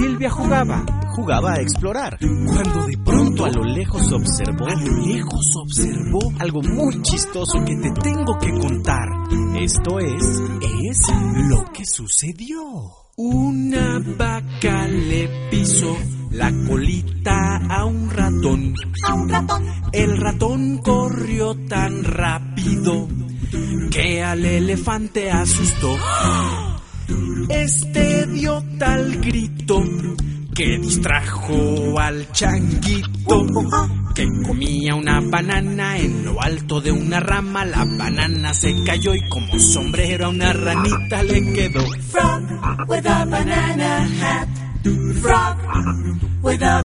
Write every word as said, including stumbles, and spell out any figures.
Silvia jugaba, jugaba a explorar, cuando de pronto a lo lejos observó, a lo lejos observó algo muy chistoso que te tengo que contar. Esto es, es lo que sucedió. Una vaca le pisó la colita a un ratón. A un ratón. El ratón corrió tan rápido que al elefante asustó. Este dio tal grito que distrajo al changuito, que comía una banana en lo alto de una rama. La banana se cayó y como sombrero a una ranita le quedó. Frog with a banana hat. Frog with a